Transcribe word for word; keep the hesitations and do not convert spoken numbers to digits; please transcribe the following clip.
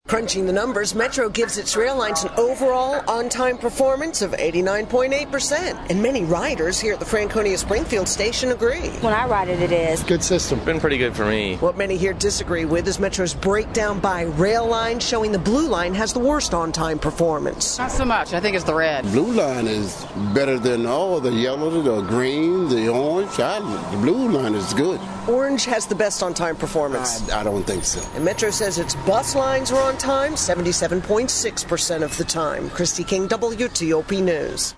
Crunching the numbers, Metro gives its rail lines an overall on-time performance of eighty-nine point eight percent. And many riders here at the Franconia Springfield station agree. When I ride it, it is. Good system. Been pretty good for me. What many here disagree with is Metro's breakdown by rail line, showing the blue line has the worst on-time performance. Not so much. I think it's the red. Blue line is better than all the yellow, the green, the orange. I, the blue line is good. Orange has the best on-time performance. I, I don't think so. And Metro says its bus lines are on time seventy-seven point six percent of the time. Christy King, W T O P News.